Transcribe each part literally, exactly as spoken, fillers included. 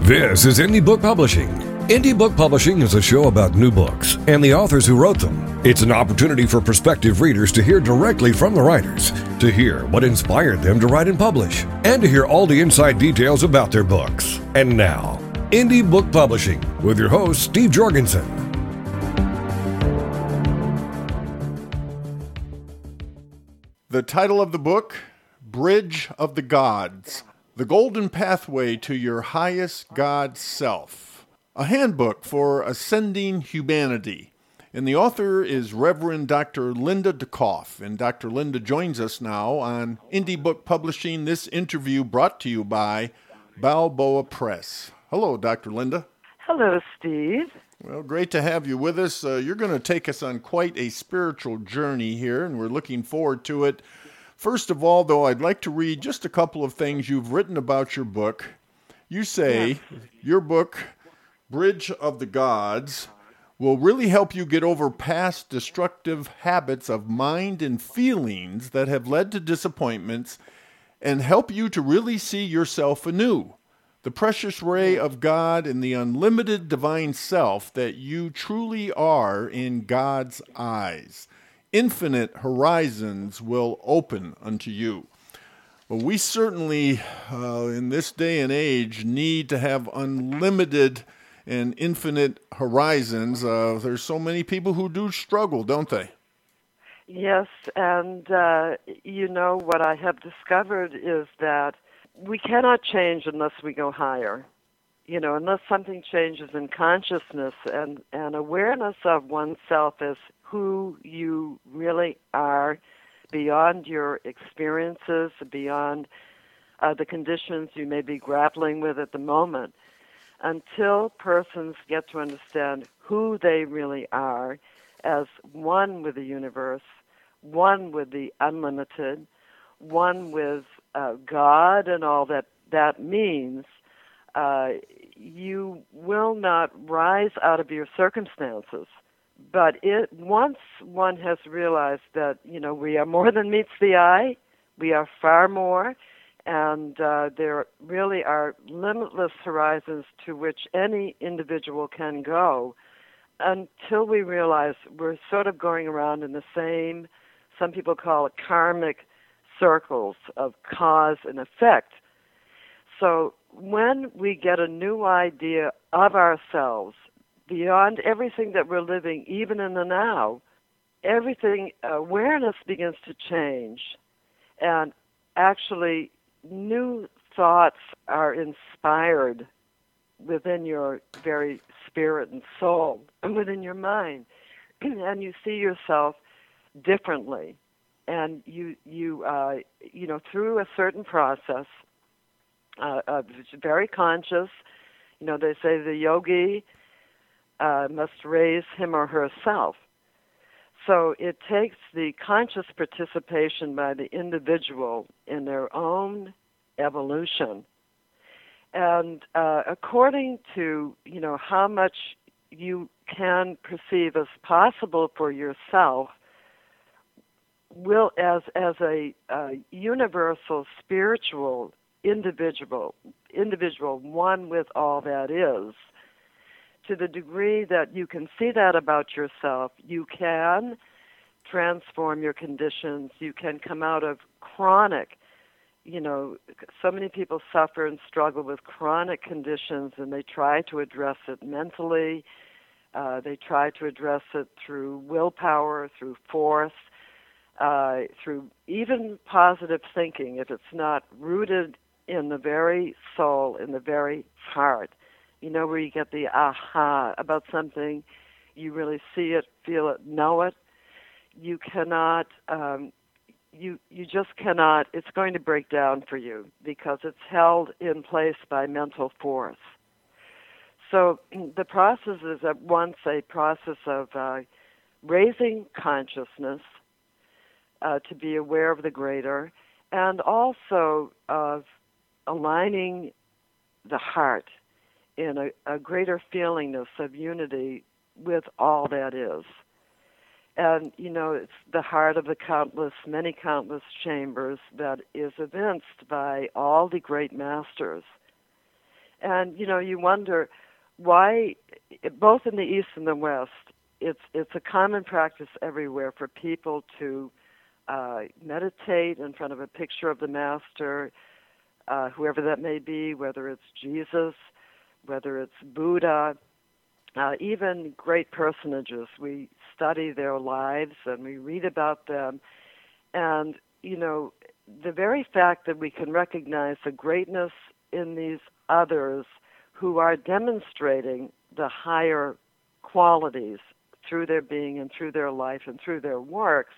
This is Indie Book Publishing. Indie Book Publishing is a show about new books and the authors who wrote them. It's an opportunity for prospective readers to hear directly from the writers, to hear what inspired them to write and publish, and to hear all the inside details about their books. And now, Indie Book Publishing with your host, Steve Jorgensen. The title of the book, Bridge of the Gods, The Golden Pathway to Your Highest God Self, a handbook for ascending humanity. And the author is Reverend Doctor Linda Ducoff. And Doctor Linda joins us now on Indie Book Publishing, this interview brought to you by Balboa Press. Hello, Doctor Linda. Hello, Steve. Well, great to have you with us. Uh, you're going to take us on quite a spiritual journey here, and we're looking forward to it. First of all, though, I'd like to read just a couple of things you've written about your book. You say Yes. your book, Bridge of the Gods, will really help you get over past destructive habits of mind and feelings that have led to disappointments and help you to really see yourself anew. The precious ray of God and the unlimited divine self that you truly are in God's eyes. Infinite horizons will open unto you. Well, we certainly, uh, in this day and age, need to have unlimited and infinite horizons. Uh, there's so many people who do struggle, don't they? Yes, and uh, you know, what I have discovered is that we cannot change unless we go higher. You know, unless something changes in consciousness and, and awareness of oneself as who you really are beyond your experiences, beyond uh, the conditions you may be grappling with at the moment. Until persons get to understand who they really are as one with the universe, one with the unlimited, one with uh, God and all that that means, uh, you will not rise out of your circumstances. But it once one has realized that, you know, we are more than meets the eye, we are far more, and uh, there really are limitless horizons to which any individual can go until we realize we're sort of going around in the same, some people call it karmic circles of cause and effect. So when we get a new idea of ourselves, beyond everything that we're living, even in the now, everything, awareness begins to change. And actually, new thoughts are inspired within your very spirit and soul, and within your mind. And you see yourself differently. And you, you, uh, you know, through a certain process, uh, uh, it's very conscious. You know, they say the yogi Uh, must raise him or herself. So it takes the conscious participation by the individual in their own evolution. And uh, according to, you know, how much you can perceive as possible for yourself, will as as a uh, universal spiritual individual, individual one with all that is, to the degree that you can see that about yourself, you can transform your conditions. You can come out of chronic, you know, so many people suffer and struggle with chronic conditions, and they try to address it mentally. Uh, they try to address it through willpower, through force, uh, through even positive thinking, if it's not rooted in the very soul, in the very heart. You know, where you get the aha about something, you really see it, feel it, know it. You cannot, um, you you just cannot, it's going to break down for you because it's held in place by mental force. So the process is at once a process of uh, raising consciousness uh, to be aware of the greater, and also of aligning the heart in a, a greater feelingness of unity with all that is. And, you know, it's the heart of the countless, many countless chambers that is evinced by all the great masters. And, you know, you wonder why, both in the East and the West, it's it's a common practice everywhere for people to uh, meditate in front of a picture of the Master, uh, whoever that may be, whether it's Jesus, whether it's Buddha, uh, even great personages. We study their lives and we read about them. And, you know, the very fact that we can recognize the greatness in these others who are demonstrating the higher qualities through their being and through their life and through their works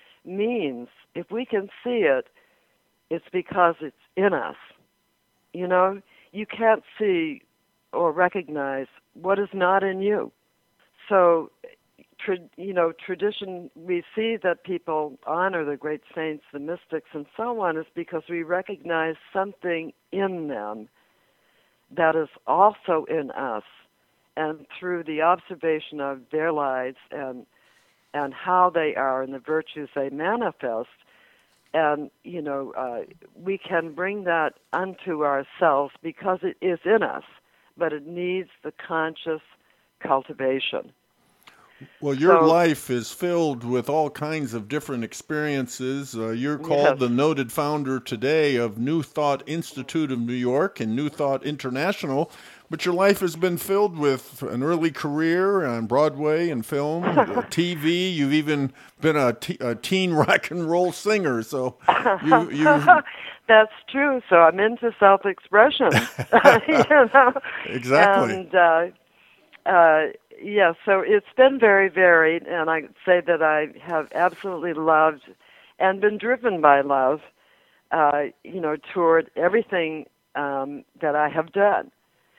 means if we can see it, it's because it's in us. You know, you can't see or recognize what is not in you. So, tra- you know, tradition, we see that people honor the great saints, the mystics, and so on, is because we recognize something in them that is also in us. And through the observation of their lives and and how they are and the virtues they manifest, and, you know, uh, we can bring that unto ourselves because it is in us, but it needs the conscious cultivation. Well, your So- life is filled with all kinds of different experiences. Uh, you're called Yes. the noted founder today of New Thought Institute of New York and New Thought International, but your life has been filled with an early career on Broadway and film, uh, T V. You've even been a, te- a teen rock and roll singer. So you, you That's true. So I'm into self-expression. you know? Exactly. And uh, uh, yeah, so it's been very varied, and I say that I have absolutely loved and been driven by love, uh, you know, toward everything um, that I have done.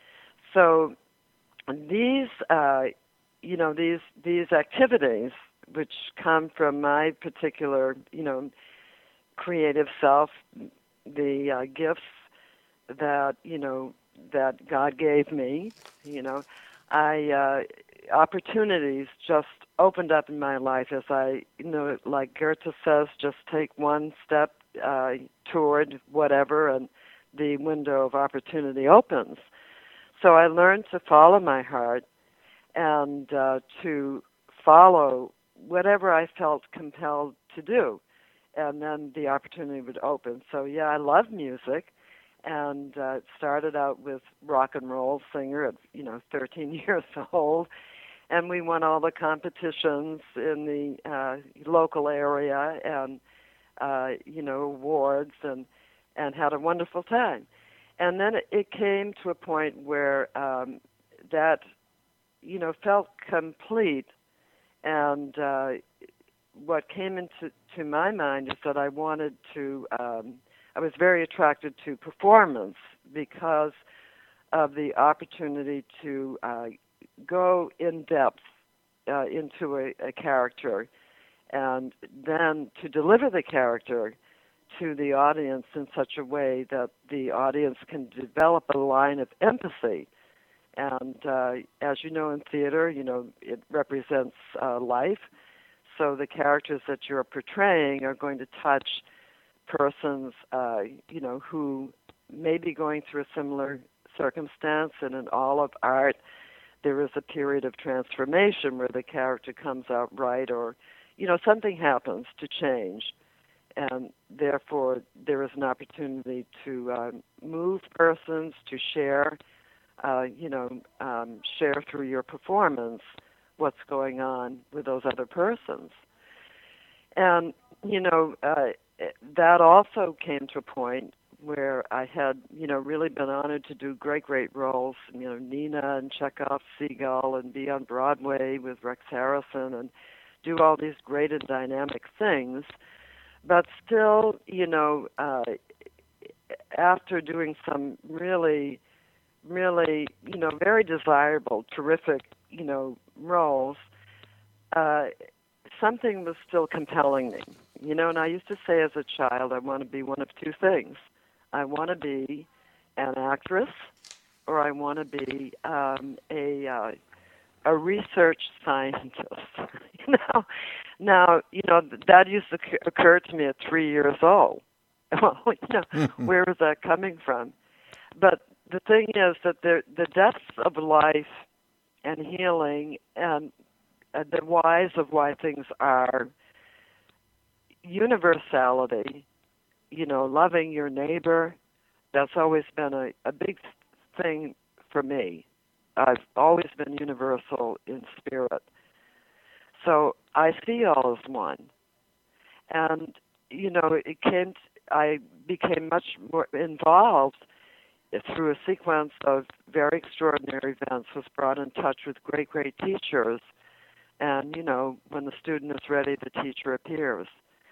So these, uh, you know, these these activities, which come from my particular, you know, creative self, the uh, gifts that, you know, that God gave me, you know, I uh, opportunities just opened up in my life as I, you know, like Goethe says, just take one step uh, toward whatever, and the window of opportunity opens. So I learned to follow my heart and uh, to follow whatever I felt compelled to do, and then the opportunity would open. So yeah, I love music. And uh, it started out with rock and roll singer at, you know, thirteen years old. And we won all the competitions in the uh, local area and, uh, you know, awards and, and had a wonderful time. And then it, it came to a point where um, that, you know, felt complete. And uh, what came into to my mind is that I wanted to... Um, I was very attracted to performance because of the opportunity to uh, go in depth uh, into a, a character and then to deliver the character to the audience in such a way that the audience can develop a line of empathy. And uh, as you know, in theater, you know, it represents uh, life. So the characters that you're portraying are going to touch persons, uh, you know, who may be going through a similar circumstance. And in all of art, there is a period of transformation where the character comes out right, or, you know, something happens to change. And therefore, there is an opportunity to uh, move persons, to share, uh, you know, um, share through your performance what's going on with those other persons. And, you know, uh, that also came to a point where I had, you know, really been honored to do great, great roles, you know, Nina and Chekhov, Seagull, and be on Broadway with Rex Harrison and do all these great and dynamic things. But still, you know, uh, after doing some really, really, you know, very desirable, terrific, you know, roles, uh, something was still compelling me. You know, and I used to say as a child, I want to be one of two things. I want to be an actress, or I want to be um, a uh, a research scientist. you know, now you know that used to occur to me at three years old. Well, you know, where was that coming from? But the thing is that the, the depths of life and healing and uh, the whys of why things are, universality, you know, loving your neighbor, that's always been a, a big thing for me. I've always been universal in spirit. So I see all as one. And, you know, it came, to, I became much more involved through a sequence of very extraordinary events, was brought in touch with great, great teachers. And, you know, when the student is ready, the teacher appears.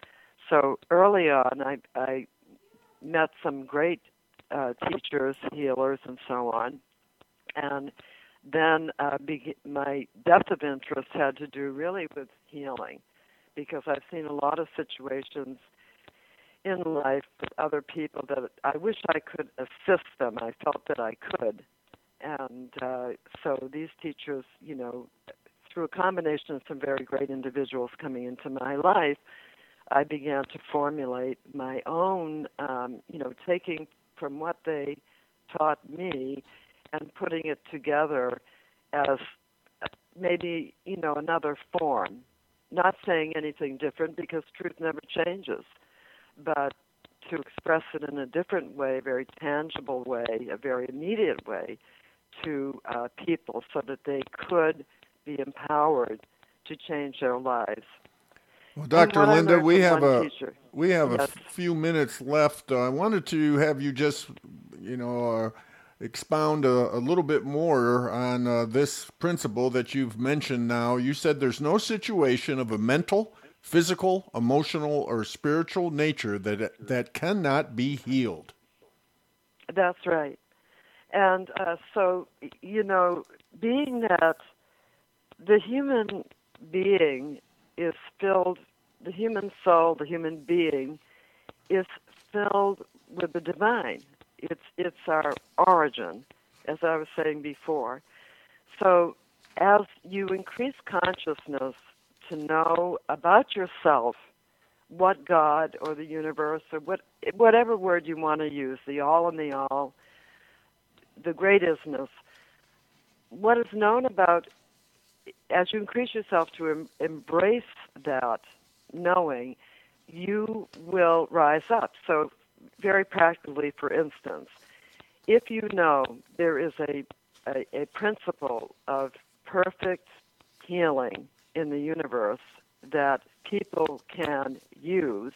So early on, I, I met some great uh, teachers, healers, and so on. And then uh, be- my depth of interest had to do really with healing, because I've seen a lot of situations in life with other people that I wish I could assist them. I felt that I could. And uh, so these teachers, you know, through a combination of some very great individuals coming into my life, I began to formulate my own, um, you know, taking from what they taught me and putting it together as maybe, you know, another form. Not saying anything different, because truth never changes, but to express it in a different way, a very tangible way, a very immediate way to uh, people so that they could be empowered to change their lives. Well, Doctor Linda, we have a teacher. we have yes. a few minutes left. Uh, I wanted to have you just, you know, uh, expound a, a little bit more on uh, this principle that you've mentioned now. You said there's no situation of a mental, physical, emotional, or spiritual nature that that cannot be healed. That's right. And uh, so, you know, being that the human being is filled, the human soul, the human being is filled with the divine. It's it's our origin, as I was saying before. So as you increase consciousness to know about yourself, what God or the universe or what whatever word you want to use, the all and the all, the great isness, what is known about, as you increase yourself to em- embrace that knowing, you will rise up. So very practically, for instance, if you know there is a, a, a principle of perfect healing in the universe that people can use,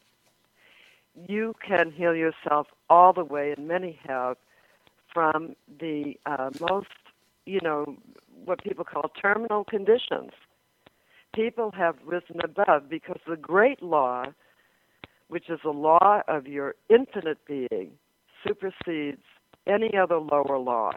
you can heal yourself all the way, and many have, from the uh, most, you know, what people call terminal conditions. People have risen above because the great law, which is a law of your infinite being, supersedes any other lower law.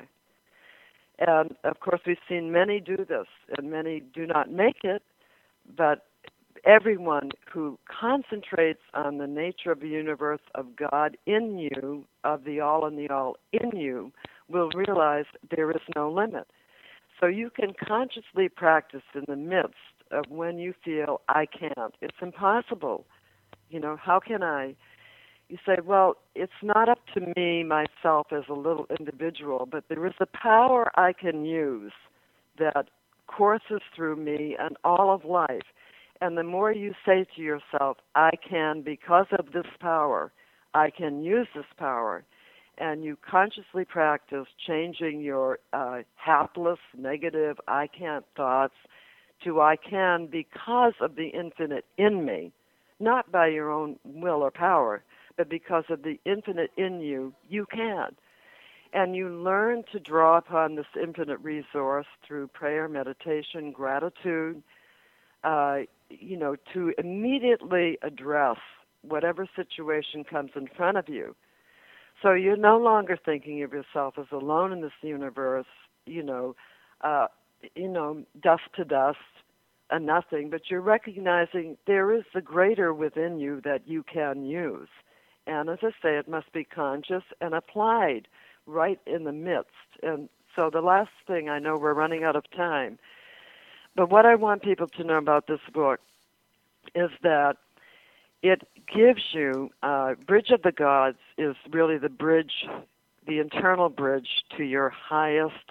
And, of course, we've seen many do this, and many do not make it, but everyone who concentrates on the nature of the universe, of God in you, of the all and the all in you, will realize there is no limit. So you can consciously practice in the midst of when you feel, I can't. It's impossible. You know, how can I? You say, well, it's not up to me, myself, as a little individual, but there is a power I can use that courses through me and all of life. And the more you say to yourself, I can, because of this power, I can use this power, and you consciously practice changing your uh, hapless, negative, I can't thoughts to I can because of the infinite in me, not by your own will or power, but because of the infinite in you, you can. And you learn to draw upon this infinite resource through prayer, meditation, gratitude, uh, you know, to immediately address whatever situation comes in front of you. So you're no longer thinking of yourself as alone in this universe, you know, uh, you know, dust to dust, a nothing, but you're recognizing there is the greater within you that you can use. And as I say, it must be conscious and applied right in the midst. And so the last thing, I know we're running out of time, but what I want people to know about this book is that it gives you, uh, Bridge of the Gods is really the bridge the internal bridge to your highest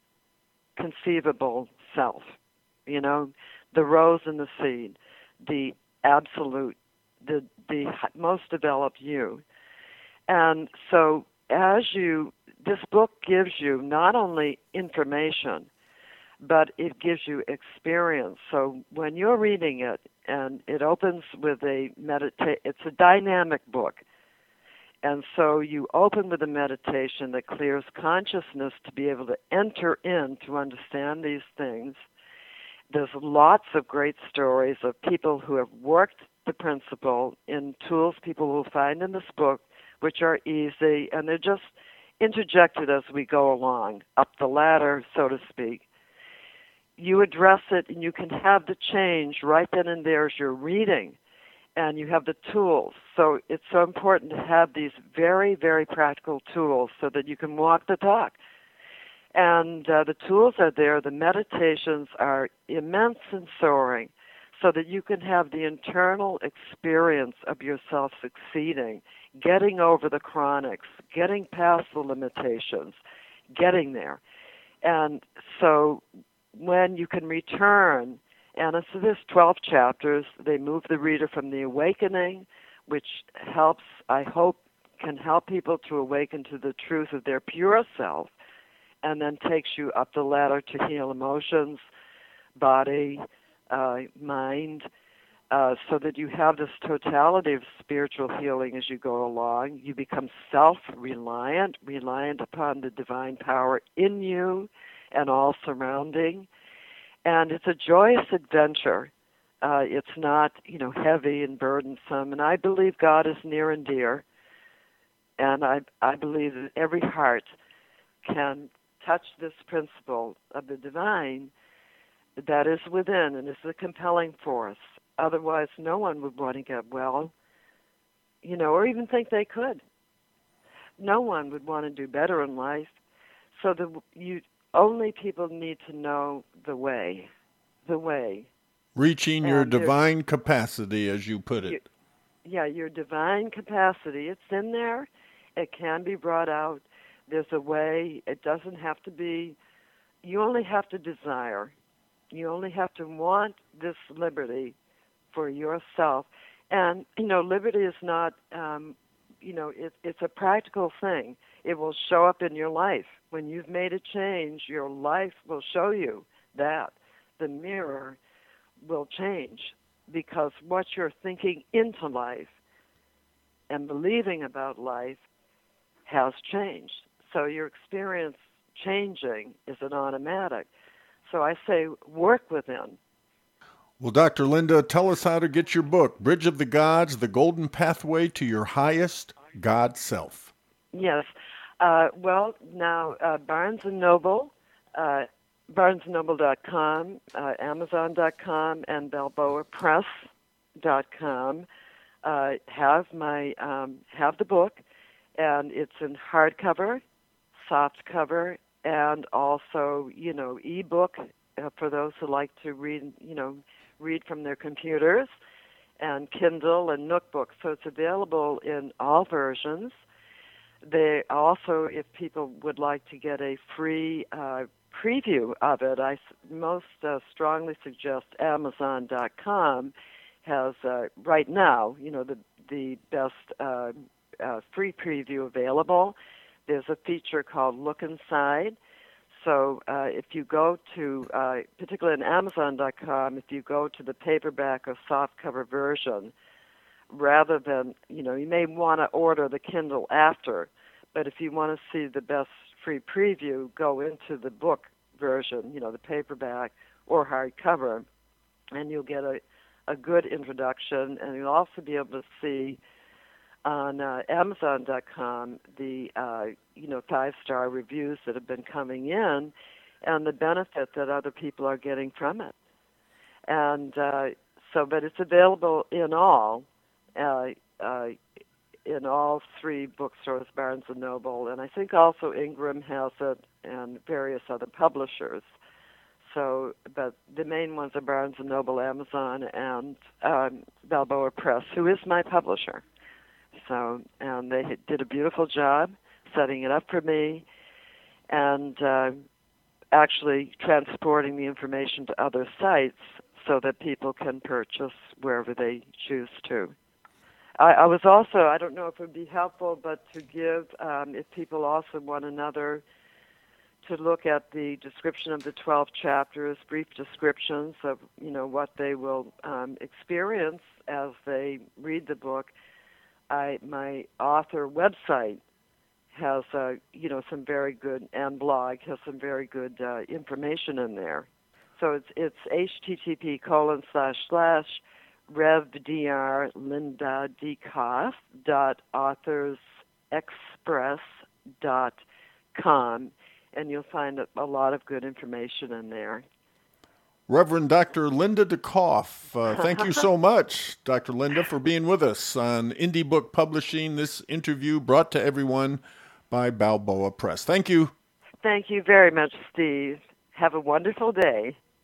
conceivable self. You know, the rose and the seed, the absolute, the the most developed you. And so as you, this book gives you not only information, but it gives you experience. So when you're reading it, and it opens with a medita- it's a dynamic book. And so you open with a meditation that clears consciousness to be able to enter in to understand these things. There's lots of great stories of people who have worked the principle in tools people will find in this book, which are easy, and they're just interjected as we go along, up the ladder, so to speak. You address it, and you can have the change right then and there as you're reading, and you have the tools. So it's so important to have these very, very practical tools so that you can walk the talk. And uh, the tools are there. The meditations are immense and soaring so that you can have the internal experience of yourself succeeding, getting over the chronics, getting past the limitations, getting there. And so when you can return, and so there's twelve chapters, they move the reader from the awakening, which helps, I hope, can help people to awaken to the truth of their pure self, and then takes you up the ladder to heal emotions, body, uh, mind, uh, so that you have this totality of spiritual healing as you go along. You become self-reliant, reliant upon the divine power in you and all surrounding. And it's a joyous adventure. Uh, it's not, you know, heavy and burdensome. And I believe God is near and dear. And I, I believe that every heart can touch this principle of the divine that is within and is a compelling force. Otherwise, no one would want to get well, you know, or even think they could. No one would want to do better in life. So the you only people need to know the way, the way. Reaching your divine capacity, as you put it. You, yeah, your divine capacity. It's in there. It can be brought out. There's a way. It doesn't have to be, you only have to desire. You only have to want this liberty for yourself. And, you know, liberty is not, um, you know, it, it's a practical thing. It will show up in your life. When you've made a change, your life will show you that. The mirror will change because what you're thinking into life and believing about life has changed. So your experience changing is an automatic. So I say work within. Well, Doctor Linda, tell us how to get your book, Bridge of the Gods, The Golden Pathway to Your Highest God Self. Yes. Uh, well, now uh, Barnes and Noble, uh, barnes and noble dot com, uh, amazon dot com, and balboa press dot com uh, have my um, have the book, and it's in hardcover, soft cover, and also, you know, ebook uh, for those who like to read, you know, read from their computers, and Kindle and Nookbook. So it's available in all versions. They also, if people would like to get a free uh, preview of it, I most uh, strongly suggest amazon dot com has uh, right now, you know, the the best uh, uh, free preview available. There's a feature called Look Inside. So uh, if you go to, uh, particularly in amazon dot com, if you go to the paperback or softcover version, rather than, you know, you may want to order the Kindle after, but if you want to see the best free preview, go into the book version, you know, the paperback or hardcover, and you'll get a, a good introduction, and you'll also be able to see on uh, amazon dot com the, uh, you know, five-star reviews that have been coming in and the benefit that other people are getting from it. And uh, so, but it's available in all, uh, uh, in all three bookstores, Barnes and Noble, and I think also Ingram has it and various other publishers. So, but the main ones are Barnes and Noble, Amazon, and um, Balboa Press, who is my publisher. So, and they did a beautiful job setting it up for me, and uh, actually transporting the information to other sites so that people can purchase wherever they choose to. I, I was also, I don't know if it would be helpful, but to give, um, if people also want another, to look at the description of the twelve chapters, brief descriptions of, you know, what they will um, experience as they read the book. I, my author website has, uh, you know, some very good, and blog has some very good uh, information in there. So it's it's http colon slash slash revdr Linda Decoff dot authors express dot com, and you'll find a, a lot of good information in there. Reverend Doctor Linda Decoff, uh, thank you so much, Doctor Linda, for being with us on Indie Book Publishing. This interview brought to everyone by Balboa Press. Thank you. Thank you very much, Steve. Have a wonderful day.